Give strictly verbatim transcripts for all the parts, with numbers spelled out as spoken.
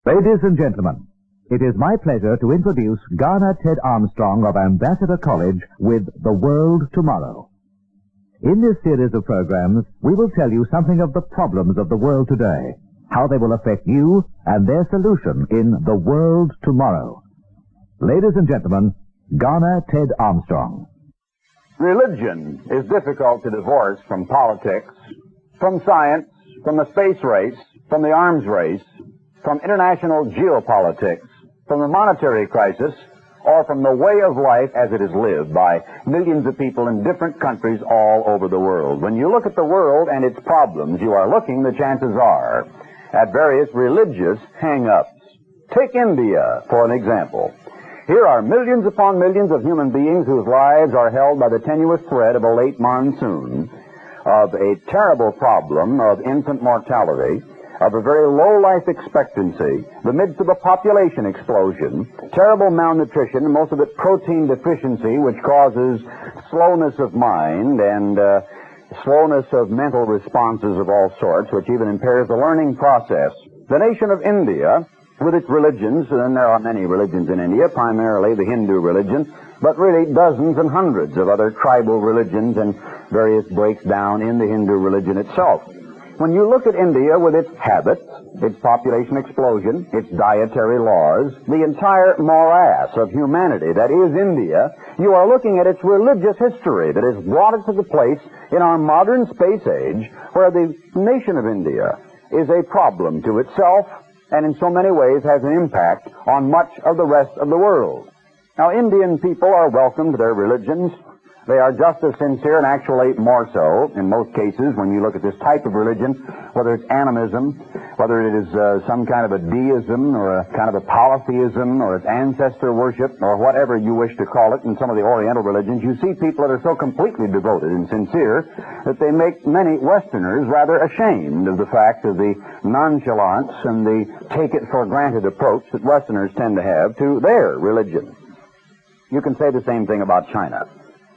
Ladies and gentlemen, it is my pleasure to introduce Garner Ted Armstrong of Ambassador College with The World Tomorrow. In this series of programs, we will tell you something of the problems of the world today, how they will affect you, and their solution in The World Tomorrow. Ladies and gentlemen, Garner Ted Armstrong. Religion is difficult to divorce from politics, from science, from the space race, from the arms race, from international geopolitics, from the monetary crisis, or from the way of life as it is lived by millions of people in different countries all over the world. When you look at the world and its problems, you are looking, the chances are, at various religious hang-ups. Take India, for an example. Here are millions upon millions of human beings whose lives are held by the tenuous thread of a late monsoon, of a terrible problem of infant mortality, of a very low life expectancy, the midst of a population explosion, terrible malnutrition, and most of it protein deficiency, which causes slowness of mind and uh, slowness of mental responses of all sorts, which even impairs the learning process. The nation of India, with its religions, and there are many religions in India, primarily the Hindu religion, but really dozens and hundreds of other tribal religions and various breakdown in the Hindu religion itself. When you look at India with its habits, its population explosion, its dietary laws, the entire morass of humanity that is India, you are looking at its religious history that has brought it to the place in our modern space age where the nation of India is a problem to itself and in so many ways has an impact on much of the rest of the world. Now, Indian people are welcome to their religions. They are just as sincere, and actually more so, in most cases, when you look at this type of religion, whether it's animism, whether it is uh, some kind of a deism, or a kind of a polytheism, or it's ancestor worship, or whatever you wish to call it in some of the Oriental religions, you see people that are so completely devoted and sincere that they make many Westerners rather ashamed of the fact of the nonchalance and the take-it-for-granted approach that Westerners tend to have to their religion. You can say the same thing about China.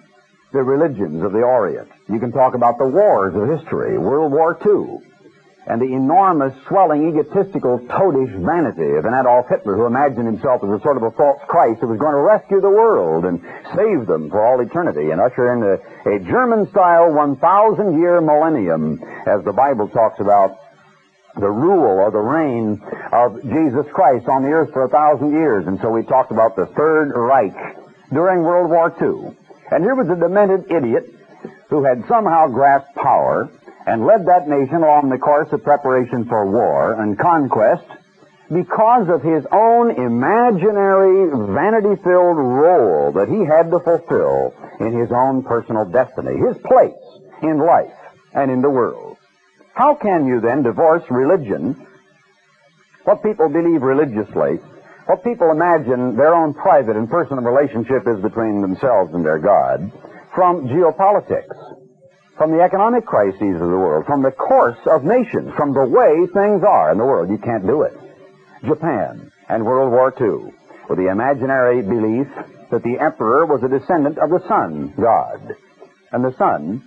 The religions of the Orient. You can talk about the wars of history, World War Two, and the enormous, swelling, egotistical, toadish vanity of an Adolf Hitler who imagined himself as a sort of a false Christ who was going to rescue the world and save them for all eternity and usher in a, a German-style one thousand year millennium, as the Bible talks about the rule or the reign of Jesus Christ on the earth for a thousand years. And so we talked about the Third Reich during World War Two. And here was a demented idiot who had somehow grasped power and led that nation along the course of preparation for war and conquest because of his own imaginary, vanity-filled role that he had to fulfill in his own personal destiny, his place in life and in the world. How can you then divorce religion, what people believe religiously, what people imagine their own private and personal relationship is between themselves and their God, from geopolitics, from the economic crises of the world, from the course of nations, from the way things are in the world? You can't do it. Japan and World War Two, with the imaginary belief that the emperor was a descendant of the sun god, and the son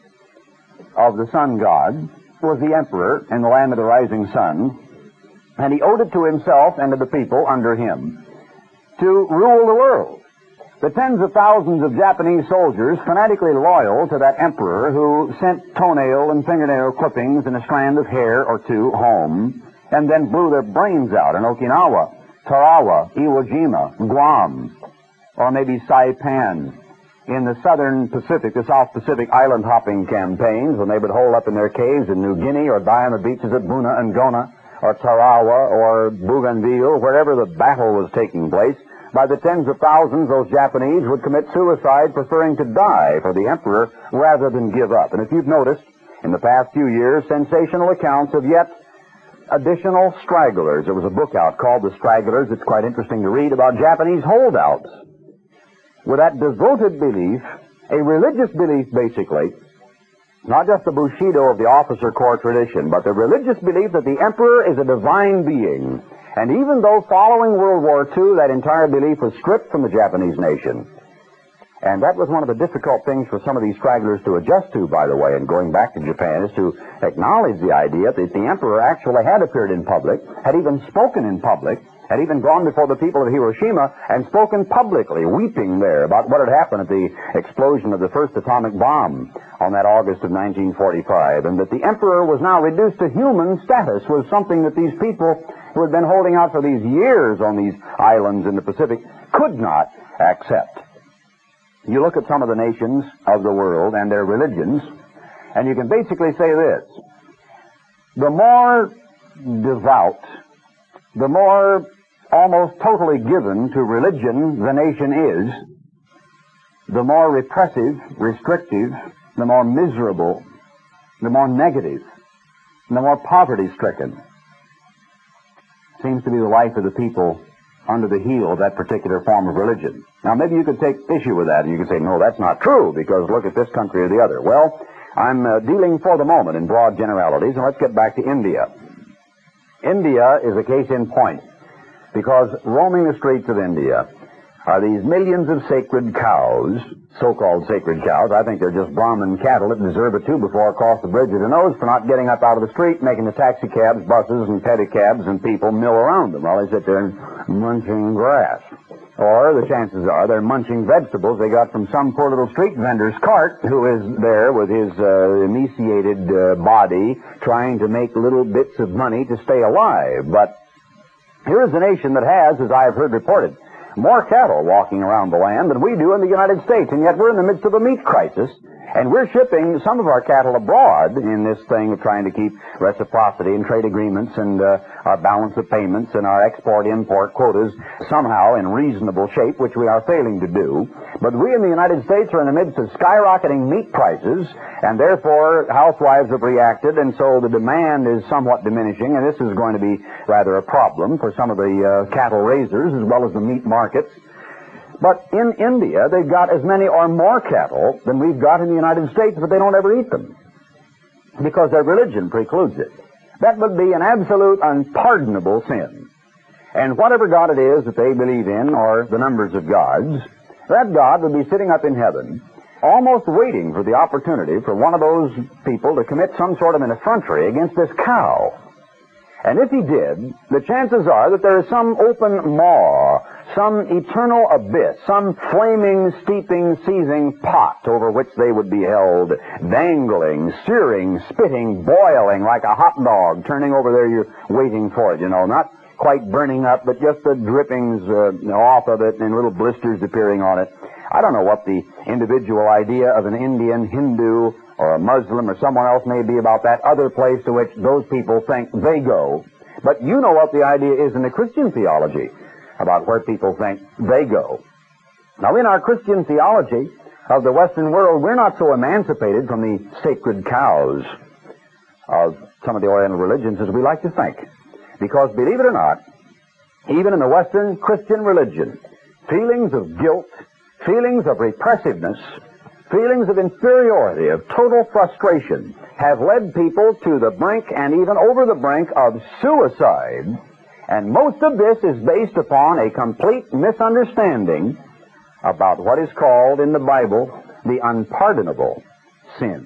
of the sun god was the emperor in the land of the rising sun, and he owed it to himself and to the people under him to rule the world. The tens of thousands of Japanese soldiers fanatically loyal to that emperor who sent toenail and fingernail clippings and a strand of hair or two home and then blew their brains out in Okinawa, Tarawa, Iwo Jima, Guam, or maybe Saipan in the southern Pacific, the South Pacific island hopping campaigns when they would hole up in their caves in New Guinea or die on the beaches at Buna and Gona, or Tarawa, or Bougainville, wherever the battle was taking place. By the tens of thousands, those Japanese would commit suicide, preferring to die for the emperor rather than give up. And if you've noticed, in the past few years, sensational accounts of yet additional stragglers. There was a book out called The Stragglers. It's quite interesting to read about Japanese holdouts. With that devoted belief, a religious belief basically, not just the Bushido of the officer corps tradition, but the religious belief that the emperor is a divine being. And even though following World War Two, that entire belief was stripped from the Japanese nation, And that was one of the difficult things for some of these stragglers to adjust to, by the way, and going back to Japan, is to acknowledge the idea that the emperor actually had appeared in public, had even spoken in public, had even gone before the people of Hiroshima and spoken publicly, weeping there about what had happened at the explosion of the first atomic bomb on that August of nineteen forty-five, and that the emperor was now reduced to human status was something that these people who had been holding out for these years on these islands in the Pacific could not accept. You look at some of the nations of the world and their religions, and you can basically say this: the more devout, the more almost totally given to religion the nation is, the more repressive, restrictive, the more miserable, the more negative, the more poverty-stricken seems to be the life of the people under the heel of that particular form of religion. Now, maybe you could take issue with that, and you could say, no, that's not true, because look at this country or the other. Well, I'm uh, dealing for the moment in broad generalities, and let's get back to India. India is a case in point, because roaming the streets of India are these millions of sacred cows, so-called sacred cows. I think they're just Brahmin cattle that deserve a two before across the bridge of the nose for not getting up out of the street, making the taxi cabs, buses, and pedicabs and people mill around them while they sit there munching grass. Or the chances are they're munching vegetables they got from some poor little street vendor's cart who is there with his uh, emaciated uh, body trying to make little bits of money to stay alive. But here is a nation that has, as I have heard reported, more cattle walking around the land than we do in the United States, and yet we're in the midst of a meat crisis, and we're shipping some of our cattle abroad in this thing of trying to keep reciprocity and trade agreements and uh, our balance of payments and our export-import quotas somehow in reasonable shape, which we are failing to do. But we in the United States are in the midst of skyrocketing meat prices, and therefore housewives have reacted, and so the demand is somewhat diminishing, and this is going to be rather a problem for some of the uh, cattle raisers as well as the meat markets. But in India, they've got as many or more cattle than we've got in the United States, but they don't ever eat them because their religion precludes it. That would be an absolute unpardonable sin. And whatever God it is that they believe in, or the numbers of gods, that God would be sitting up in heaven, almost waiting for the opportunity for one of those people to commit some sort of an effrontery against this cow. And if he did, the chances are that there is some open maw, some eternal abyss, some flaming, steeping, seething pot over which they would be held, dangling, searing, spitting, boiling like a hot dog, turning over there, you're waiting for it, you know, not quite burning up, but just the drippings uh, off of it and little blisters appearing on it. I don't know what the individual idea of an Indian, Hindu, or a Muslim or someone else may be about that other place to which those people think they go. But you know what the idea is in the Christian theology about where people think they go. Now, in our Christian theology of the Western world, we're not so emancipated from the sacred cows of some of the Oriental religions as we like to think. Because, believe it or not, even in the Western Christian religion, feelings of guilt, feelings of repressiveness, feelings of inferiority, of total frustration, have led people to the brink and even over the brink of suicide. And most of this is based upon a complete misunderstanding about what is called in the Bible the unpardonable sin.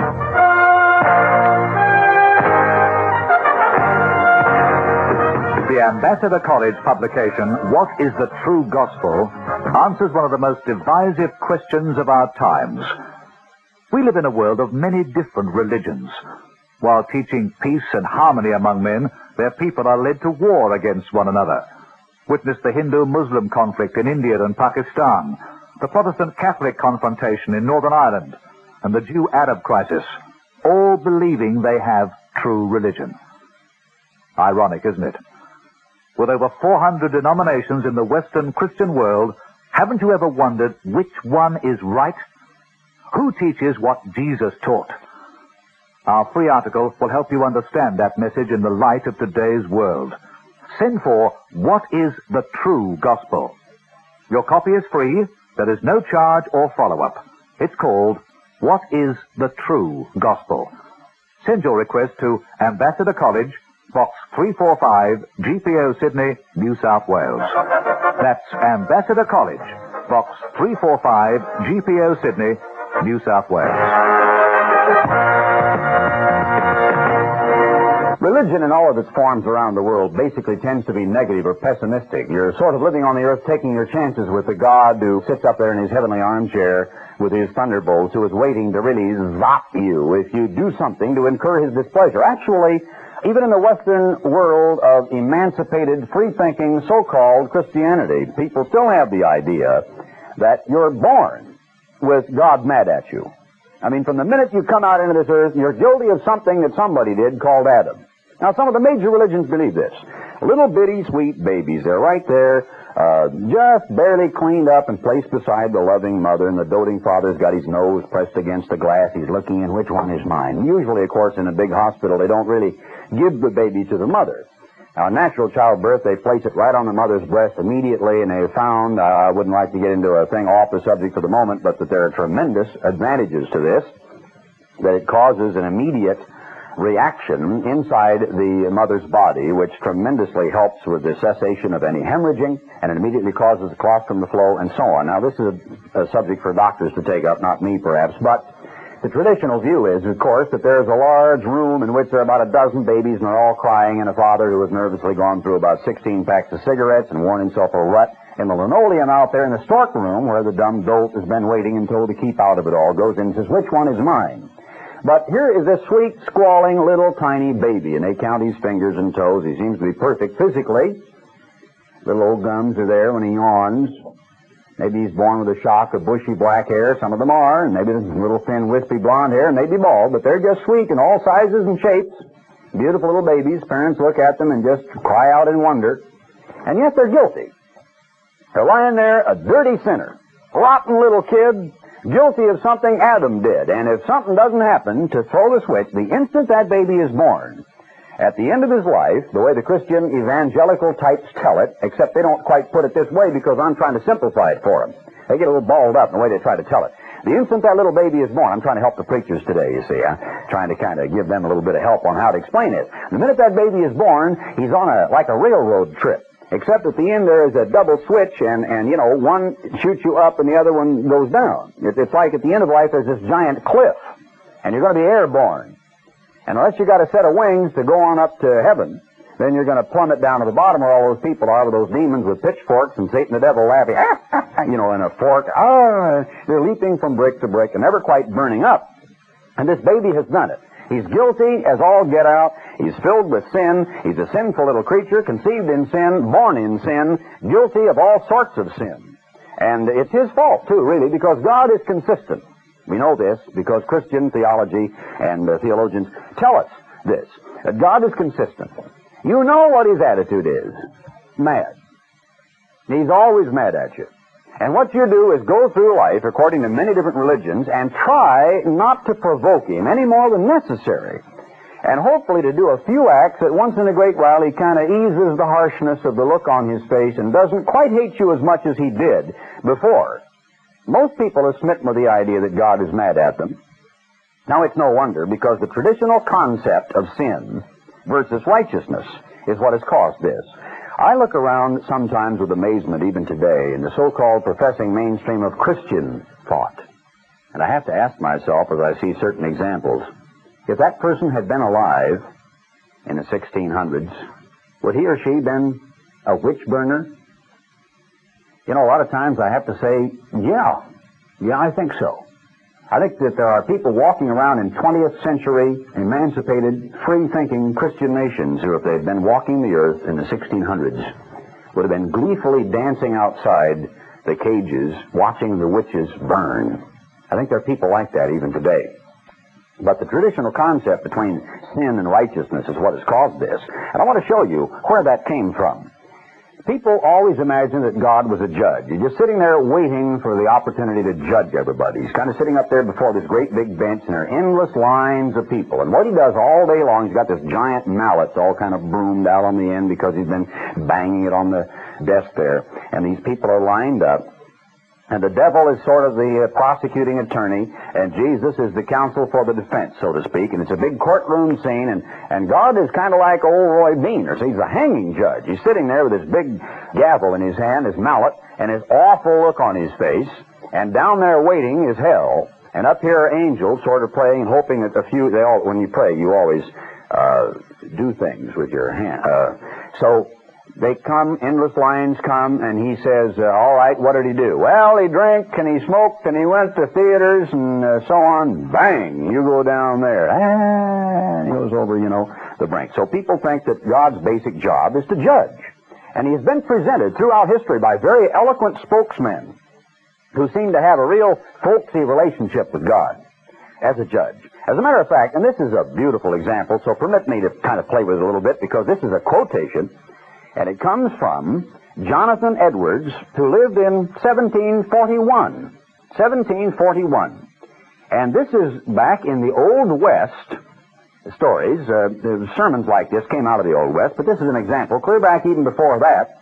The Ambassador College publication, What is the True Gospel?, answers one of the most divisive questions of our times. We live in a world of many different religions. While teaching peace and harmony among men, their people are led to war against one another. Witness the Hindu-Muslim conflict in India and Pakistan, the Protestant-Catholic confrontation in Northern Ireland, and the Jew-Arab crisis, all believing they have true religion. Ironic, isn't it? With over four hundred denominations in the Western Christian world, haven't you ever wondered which one is right? Who teaches what Jesus taught? Our free article will help you understand that message in the light of today's world. Send for What is the True Gospel? Your copy is free. There is no charge or follow-up. It's called What is the True Gospel? Send your request to Ambassador College, Box three forty-five, G P O, Sydney, New South Wales. That's Ambassador College, Box three forty-five, G P O Sydney, New South Wales. Religion in all of its forms around the world basically tends to be negative or pessimistic. You're sort of living on the earth taking your chances with the God who sits up there in his heavenly armchair with his thunderbolts, who is waiting to really zap you if you do something to incur his displeasure. Actually, even in the Western world of emancipated, free-thinking, so-called Christianity, people still have the idea that you're born with God mad at you. I mean, from the minute you come out into this earth, you're guilty of something that somebody did called Adam. Now, some of the major religions believe this. Little bitty sweet babies, they're right there, uh, just barely cleaned up and placed beside the loving mother, and the doting father's got his nose pressed against the glass. He's looking in, which one is mine? Usually, of course, in a big hospital, they don't really give the baby to the mother. Now, in natural childbirth, they place it right on the mother's breast immediately, and they found, uh, I wouldn't like to get into a thing off the subject for the moment, but that there are tremendous advantages to this, that it causes an immediate reaction inside the mother's body, which tremendously helps with the cessation of any hemorrhaging, and it immediately causes the colostrum to flow, and so on. Now, this is a, a subject for doctors to take up, not me, perhaps, but the traditional view is, of course, that there's a large room in which there are about a dozen babies, and they're all crying, and a father who has nervously gone through about sixteen packs of cigarettes and worn himself a rut in the linoleum out there in the stork room, where the dumb dolt has been waiting and told to keep out of it all, goes in and says, which one is mine? But here is this sweet, squalling, little, tiny baby, and they count his fingers and toes. He seems to be perfect physically. Little old gums are there when he yawns. Maybe he's born with a shock of bushy black hair. Some of them are, and maybe there's little, thin, wispy blonde hair, and maybe bald, but they're just sweet in all sizes and shapes. Beautiful little babies. Parents look at them and just cry out in wonder. And yet they're guilty. They're lying there, a dirty sinner, rotten little kid, guilty of something Adam did. And if something doesn't happen to throw the switch, the instant that baby is born, at the end of his life, the way the Christian evangelical types tell it, except they don't quite put it this way because I'm trying to simplify it for them. They get a little balled up in the way they try to tell it. The instant that little baby is born, I'm trying to help the preachers today, you see. I'm trying to kind of give them a little bit of help on how to explain it. The minute that baby is born, he's on a like a railroad trip. Except at the end there is a double switch, and, and you know, one shoots you up and the other one goes down. It, it's like at the end of life there's this giant cliff, and you're going to be airborne. And unless you got a set of wings to go on up to heaven, then you're going to plummet down to the bottom where all those people are, with those demons with pitchforks and Satan the devil laughing, you know, in a fork. Ah, they're leaping from brick to brick and never quite burning up. And this baby has done it. He's guilty as all get out. He's filled with sin. He's a sinful little creature, conceived in sin, born in sin, guilty of all sorts of sin. And it's his fault, too, really, because God is consistent. We know this because Christian theology and uh, theologians tell us this, that God is consistent. You know what his attitude is. Mad. He's always mad at you. And what you do is go through life, according to many different religions, and try not to provoke him any more than necessary. And hopefully to do a few acts that once in a great while he kind of eases the harshness of the look on his face and doesn't quite hate you as much as he did before. Most people are smitten with the idea that God is mad at them. Now, it's no wonder, because the traditional concept of sin versus righteousness is what has caused this. I look around sometimes with amazement, even today, in the so-called professing mainstream of Christian thought. And I have to ask myself, as I see certain examples, if that person had been alive in the sixteen hundreds, would he or she been a witch burner? You know, a lot of times I have to say, yeah, yeah, I think so. I think that there are people walking around in twentieth century, emancipated, free-thinking Christian nations who, if they'd been walking the earth in the sixteen hundreds, would have been gleefully dancing outside the cages, watching the witches burn. I think there are people like that even today. But the traditional concept between sin and righteousness is what has caused this. And I want to show you where that came from. People always imagine that God was a judge. He's just sitting there waiting for the opportunity to judge everybody. He's kind of sitting up there before this great big bench, and there are endless lines of people. And what he does all day long, he's got this giant mallet all kind of broomed out on the end because he's been banging it on the desk there. And these people are lined up, And the devil is sort of the uh, prosecuting attorney, and Jesus is the counsel for the defense, so to speak. And it's a big courtroom scene, and, and God is kind of like old Roy Bean, or he's a hanging judge. He's sitting there with his big gavel in his hand, his mallet, and his awful look on his face. And down there waiting is hell. And up here are angels sort of praying, hoping that a few, they all, when you pray, you always uh, do things with your hand. Uh, so... They come, endless lines come, and he says, uh, all right, what did he do? Well, he drank, and he smoked, and he went to theaters, and uh, so on. Bang! You go down there. Ah, and he goes over, you know, the brink. So people think that God's basic job is to judge. And he has been presented throughout history by very eloquent spokesmen who seem to have a real folksy relationship with God as a judge. As a matter of fact, and this is a beautiful example, so permit me to kind of play with it a little bit, because this is a quotation. And it comes from Jonathan Edwards, who lived in seventeen forty-one. seventeen forty-one. And this is back in the Old West stories. Uh, sermons like this came out of the Old West, but this is an example. Clear back even before that,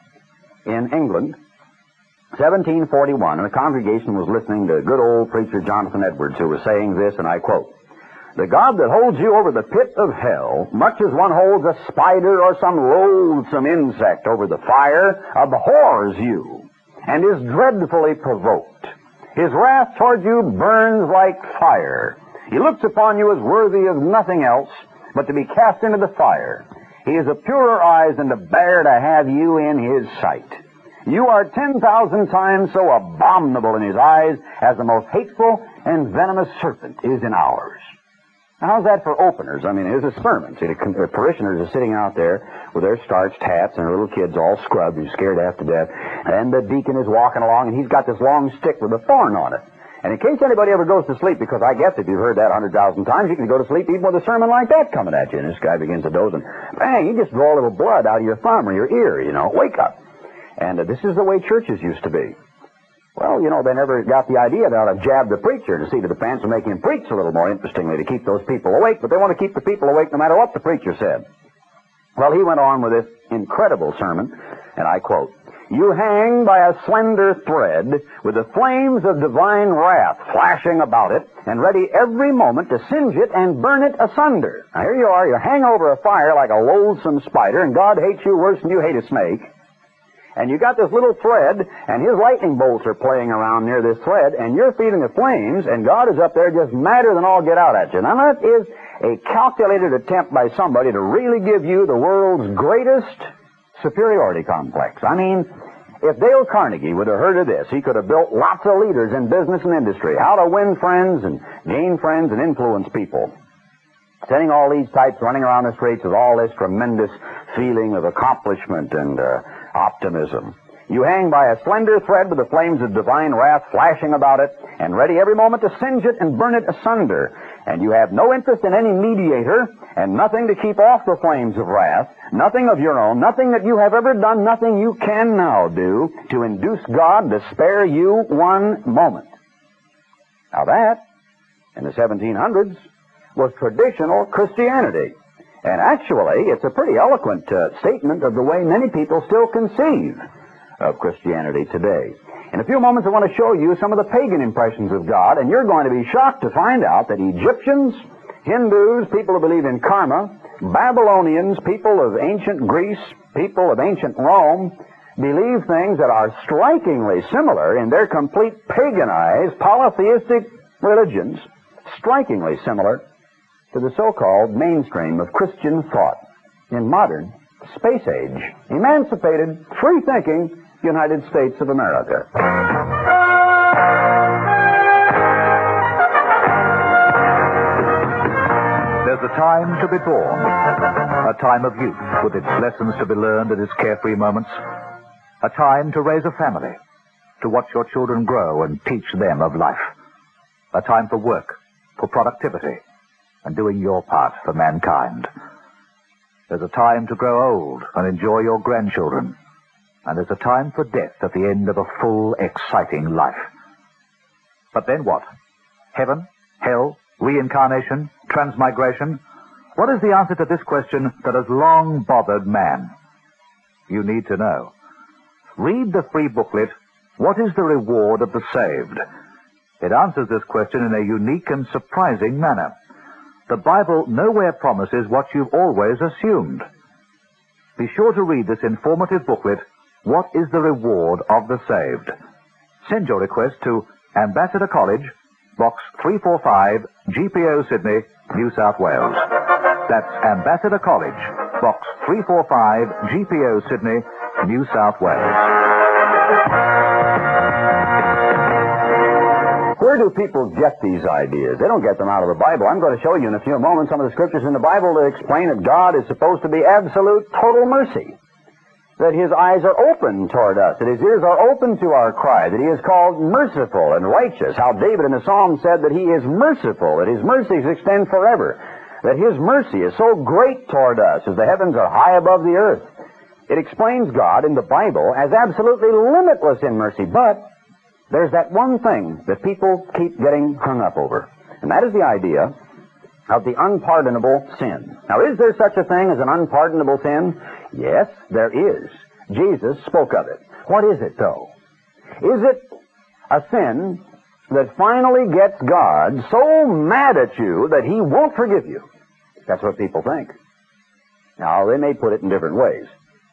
in England, seventeen forty-one, and the congregation was listening to good old preacher Jonathan Edwards, who was saying this, and I quote, "The God that holds you over the pit of hell, much as one holds a spider or some loathsome insect over the fire, abhors you, and is dreadfully provoked. His wrath toward you burns like fire. He looks upon you as worthy of nothing else but to be cast into the fire. He is of purer eyes than to bear to have you in his sight. You are ten thousand times so abominable in his eyes as the most hateful and venomous serpent is in ours." Now, how's that for openers? I mean, here's a sermon. See, the parishioners are sitting out there with their starched hats and their little kids all scrubbed and scared half to death. And the deacon is walking along, and he's got this long stick with a thorn on it. And in case anybody ever goes to sleep, because I guess if you've heard that a hundred thousand times, you can go to sleep even with a sermon like that coming at you. And this guy begins to doze, and bang, you just draw a little blood out of your thumb or your ear, you know. Wake up. And uh, this is the way churches used to be. Well, you know, they never got the idea that ought to jab the preacher to see to the pants and make him preach a little more interestingly to keep those people awake, but they want to keep the people awake no matter what the preacher said. Well, he went on with this incredible sermon, and I quote, "You hang by a slender thread with the flames of divine wrath flashing about it and ready every moment to singe it and burn it asunder." Now, here you are, you hang over a fire like a loathsome spider, and God hates you worse than you hate a snake. And you got this little thread, and his lightning bolts are playing around near this thread, and you're feeding the flames, and God is up there just madder than all get out at you. Now, that is a calculated attempt by somebody to really give you the world's greatest superiority complex. I mean, if Dale Carnegie would have heard of this, he could have built lots of leaders in business and industry, how to win friends and gain friends and influence people. Sending all these types running around the streets with all this tremendous feeling of accomplishment and uh, optimism. You hang by a slender thread with the flames of divine wrath flashing about it, and ready every moment to singe it and burn it asunder. And you have no interest in any mediator, and nothing to keep off the flames of wrath, nothing of your own, nothing that you have ever done, nothing you can now do to induce God to spare you one moment. Now that, in the seventeen hundreds, was traditional Christianity. And actually, it's a pretty eloquent uh, statement of the way many people still conceive of Christianity today. In a few moments, I want to show you some of the pagan impressions of God, and you're going to be shocked to find out that Egyptians, Hindus, people who believe in karma, Babylonians, people of ancient Greece, people of ancient Rome, believe things that are strikingly similar in their complete paganized, polytheistic religions, strikingly similar to the so-called mainstream of Christian thought in modern space age, emancipated, free-thinking United States of America. There's a time to be born, a time of youth with its lessons to be learned and its carefree moments, a time to raise a family, to watch your children grow and teach them of life, a time for work, for productivity, and doing your part for mankind. There's a time to grow old and enjoy your grandchildren, and there's a time for death at the end of a full, exciting life. But then what? Heaven? Hell? Reincarnation? Transmigration? What is the answer to this question that has long bothered man? You need to know. Read the free booklet, What is the reward of the saved? It answers this question in a unique and surprising manner. The Bible nowhere promises what you've always assumed. Be sure to read this informative booklet, What is the Reward of the Saved? Send your request to Ambassador College, Box three forty-five, G P O, Sydney, New South Wales. That's Ambassador College, Box three forty-five, G P O, Sydney, New South Wales. Where do people get these ideas? They don't get them out of the Bible. I'm going to show you in a few moments some of the scriptures in the Bible that explain that God is supposed to be absolute, total mercy. That His eyes are open toward us, that His ears are open to our cry, that He is called merciful and righteous. How David in the Psalm said that He is merciful, that His mercies extend forever, that His mercy is so great toward us as the heavens are high above the earth. It explains God in the Bible as absolutely limitless in mercy, but there's that one thing that people keep getting hung up over, and that is the idea of the unpardonable sin. Now, is there such a thing as an unpardonable sin? Yes, there is. Jesus spoke of it. What is it, though? Is it a sin that finally gets God so mad at you that He won't forgive you? That's what people think. Now, they may put it in different ways.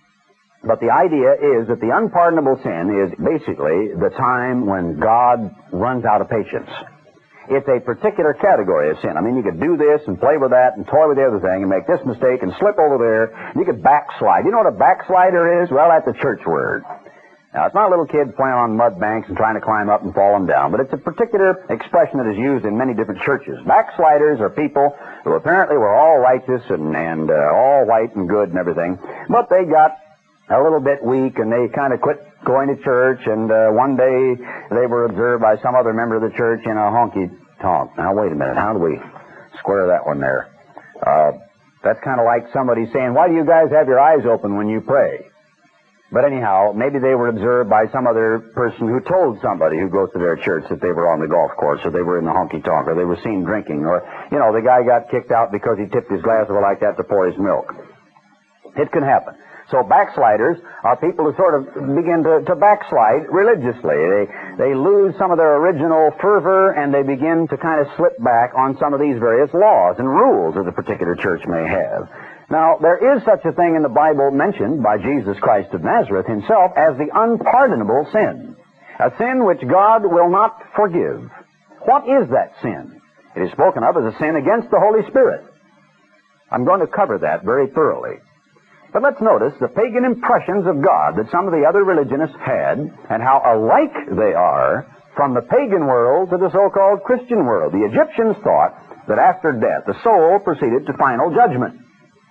But the idea is that the unpardonable sin is basically the time when God runs out of patience. It's a particular category of sin. I mean, you could do this and play with that and toy with the other thing and make this mistake and slip over there. You could backslide. You know what a backslider is? Well, that's a church word. Now, it's not little kids playing on mud banks and trying to climb up and falling down, but it's a particular expression that is used in many different churches. Backsliders are people who apparently were all righteous and, and uh, all white and good and everything, but they got a little bit weak, and they kind of quit going to church, and uh, one day they were observed by some other member of the church in a honky-tonk. Now, wait a minute. How do we square that one there? Uh, that's kind of like somebody saying, why do you guys have your eyes open when you pray? But anyhow, maybe they were observed by some other person who told somebody who goes to their church that they were on the golf course, or they were in the honky-tonk, or they were seen drinking, or, you know, the guy got kicked out because he tipped his glass over like that to pour his milk. It can happen. So backsliders are people who sort of begin to, to backslide religiously. They, they lose some of their original fervor, and they begin to kind of slip back on some of these various laws and rules that a particular church may have. Now, there is such a thing in the Bible mentioned by Jesus Christ of Nazareth Himself as the unpardonable sin, a sin which God will not forgive. What is that sin? It is spoken of as a sin against the Holy Spirit. I'm going to cover that very thoroughly. But let's notice the pagan impressions of God that some of the other religionists had, and how alike they are from the pagan world to the so-called Christian world. The Egyptians thought that after death, the soul proceeded to final judgment.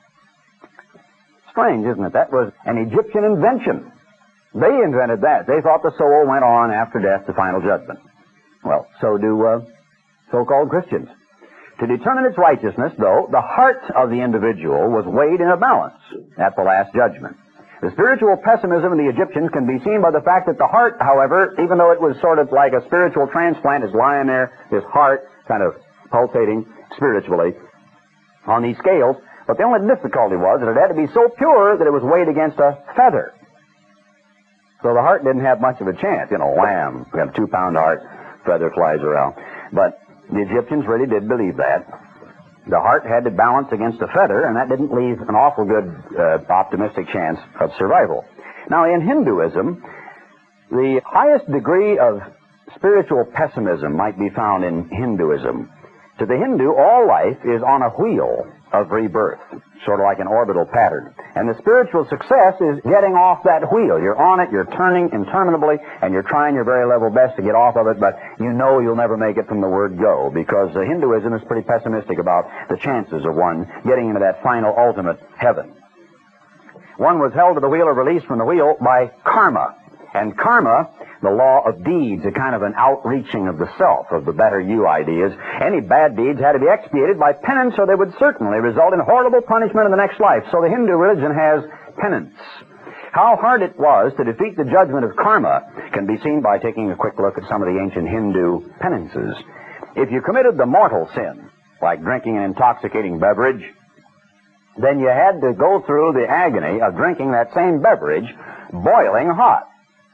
Strange, isn't it? That was an Egyptian invention. They invented that. They thought the soul went on after death to final judgment. Well, so do uh, so-called Christians. To determine its righteousness, though, the heart of the individual was weighed in a balance at the last judgment. The spiritual pessimism of the Egyptians can be seen by the fact that the heart, however, even though it was sort of like a spiritual transplant, is lying there, this heart kind of pulsating spiritually on these scales, but the only difficulty was that it had to be so pure that it was weighed against a feather. So the heart didn't have much of a chance. You know, lamb, we have a two-pound heart, feather flies around. But the Egyptians really did believe that. The heart had to balance against a feather, and that didn't leave an awful good, uh, optimistic chance of survival. Now, in Hinduism, the highest degree of spiritual pessimism might be found in Hinduism. To the Hindu, all life is on a wheel of rebirth, sort of like an orbital pattern. And the spiritual success is getting off that wheel. You're on it, you're turning interminably, and you're trying your very level best to get off of it, but you know you'll never make it from the word go, because uh, Hinduism is pretty pessimistic about the chances of one getting into that final, ultimate heaven. One was held to the wheel of release from the wheel by karma. And karma, the law of deeds, a kind of an outreaching of the self, of the better you ideas. Any bad deeds had to be expiated by penance, or they would certainly result in horrible punishment in the next life. So the Hindu religion has penance. How hard it was to defeat the judgment of karma can be seen by taking a quick look at some of the ancient Hindu penances. If you committed the mortal sin, like drinking an intoxicating beverage, then you had to go through the agony of drinking that same beverage boiling hot.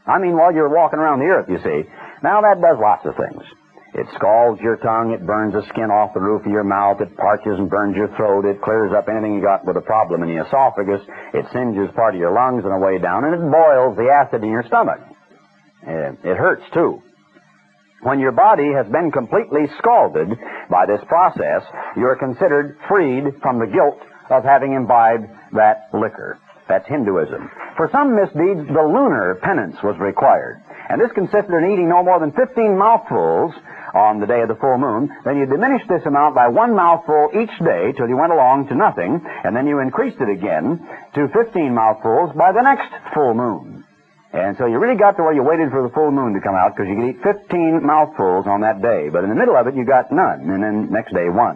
I mean, while you're walking around the earth, you see. Now, that does lots of things. It scalds your tongue, it burns the skin off the roof of your mouth, it parches and burns your throat, it clears up anything you got with a problem in the esophagus, it singes part of your lungs on the way down, and it boils the acid in your stomach. It, it hurts, too. When your body has been completely scalded by this process, you are considered freed from the guilt of having imbibed that liquor. That's Hinduism. For some misdeeds, the lunar penance was required. And this consisted in eating no more than fifteen mouthfuls on the day of the full moon. Then you diminished this amount by one mouthful each day till you went along to nothing. And then you increased it again to fifteen mouthfuls by the next full moon. And so you really got to where you waited for the full moon to come out because you could eat fifteen mouthfuls on that day. But in the middle of it, you got none. And then next day, one.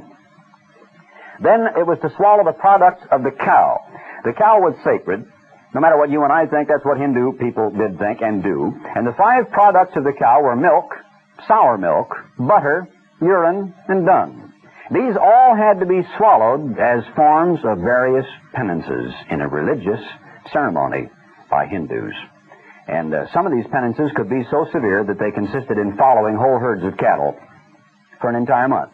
Then it was to swallow the products of the cow. The cow was sacred. No matter what you and I think, that's what Hindu people did think and do. And the five products of the cow were milk, sour milk, butter, urine, and dung. These all had to be swallowed as forms of various penances in a religious ceremony by Hindus. And uh, some of these penances could be so severe that they consisted in following whole herds of cattle for an entire month.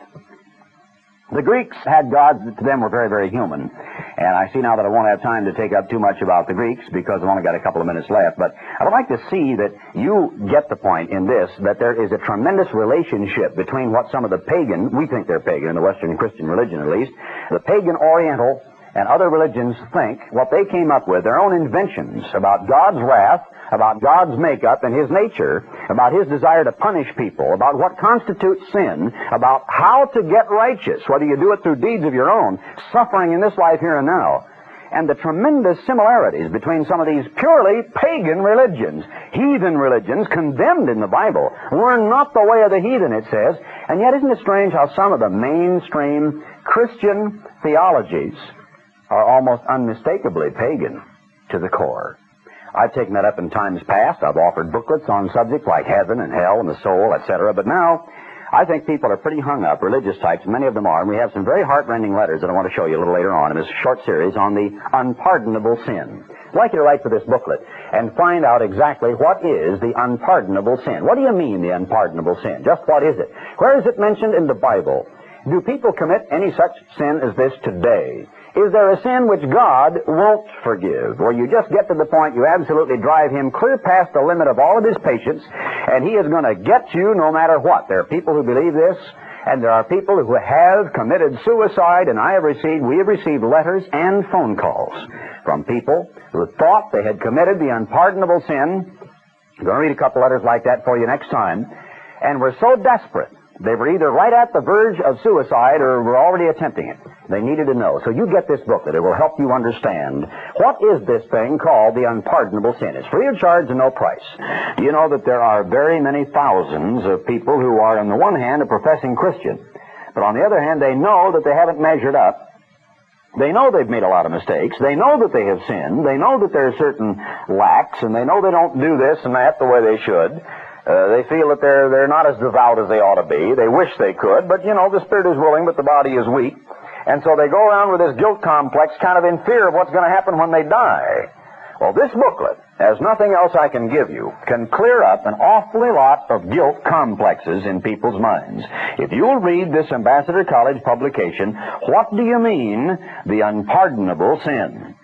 The Greeks had gods that to them were very, very human. And I see now that I won't have time to take up too much about the Greeks because I've only got a couple of minutes left. But I would like to see that you get the point in this, that there is a tremendous relationship between what some of the pagan, we think they're pagan in the Western Christian religion at least, the pagan Oriental and other religions think, what they came up with, their own inventions about God's wrath, about God's makeup and His nature, about His desire to punish people, about what constitutes sin, about how to get righteous, whether you do it through deeds of your own, suffering in this life here and now, and the tremendous similarities between some of these purely pagan religions, heathen religions condemned in the Bible. We're not the way of the heathen, it says, and yet isn't it strange how some of the mainstream Christian theologies are almost unmistakably pagan to the core. I've taken that up in times past. I've offered booklets on subjects like heaven and hell and the soul, et cetera. But now, I think people are pretty hung up, religious types, many of them are, and we have some very heartrending letters that I want to show you a little later on in this short series on the unpardonable sin. I'd like you to write for this booklet and find out exactly what is the unpardonable sin. What do you mean, the unpardonable sin? Just what is it? Where is it mentioned in the Bible? Do people commit any such sin as this today? Is there a sin which God won't forgive, where you just get to the point you absolutely drive Him clear past the limit of all of His patience, and He is going to get you no matter what? There are people who believe this, and there are people who have committed suicide, and I have received, we have received letters and phone calls from people who thought they had committed the unpardonable sin. I'm going to read a couple letters like that for you next time, and were so desperate. They were either right at the verge of suicide or were already attempting it. They needed to know. So you get this booklet. It will help you understand what is this thing called the unpardonable sin. It's free of charge and no price. You know that there are very many thousands of people who are, on the one hand, a professing Christian, but on the other hand, they know that they haven't measured up. They know they've made a lot of mistakes. They know that they have sinned. They know that there are certain lacks, and they know they don't do this and that the way they should. Uh, they feel that they're they're not as devout as they ought to be. They wish they could, but, you know, the spirit is willing, but the body is weak. And so they go around with this guilt complex kind of in fear of what's going to happen when they die. Well, this booklet, as nothing else I can give you, can clear up an awfully lot of guilt complexes in people's minds. If you'll read this Ambassador College publication, What Do You Mean, the Unpardonable Sin?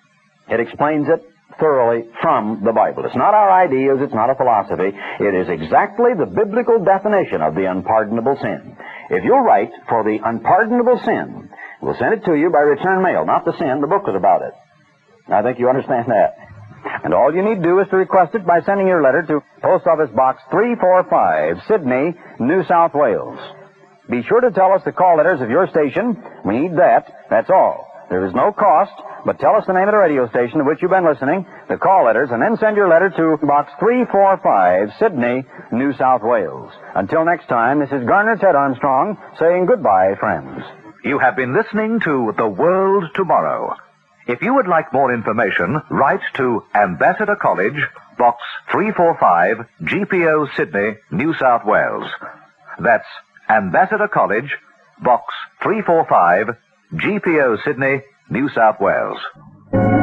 It explains it thoroughly from the Bible. It's not our ideas, it's not a philosophy. It is exactly the biblical definition of the unpardonable sin. If you'll write for the unpardonable sin, we'll send it to you by return mail, not the sin, the booklet about it. I think you understand that. And all you need to do is to request it by sending your letter to Post Office Box three forty-five, Sydney, New South Wales. Be sure to tell us the call letters of your station. We need that. That's all. There is no cost, but tell us the name of the radio station to which you've been listening, the call letters, and then send your letter to Box three forty-five, Sydney, New South Wales. Until next time, this is Garner Ted Armstrong saying goodbye, friends. You have been listening to The World Tomorrow. If you would like more information, write to Ambassador College, Box three forty-five, G P O, Sydney, New South Wales. That's Ambassador College, Box three forty-five, G P O, Sydney, New South Wales.